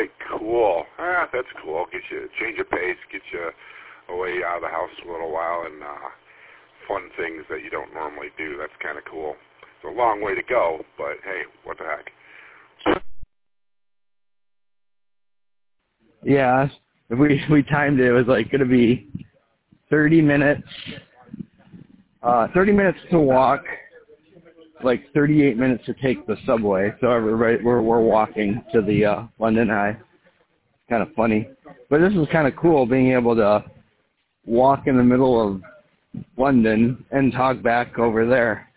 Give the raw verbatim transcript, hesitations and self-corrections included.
right, cool. Ah, that's cool. Get you change of pace, get you away out of the house for a little while, and uh, fun things that you don't normally do. That's kind of cool. It's a long way to go, but hey, what the heck? Yeah, we we timed it. It was like going to be thirty minutes, uh, thirty minutes to walk, like thirty-eight minutes to take the subway. So everybody, we're we're walking to the uh, London Eye. Kind of funny, but this is kind of cool being able to walk in the middle of London and talk back over there.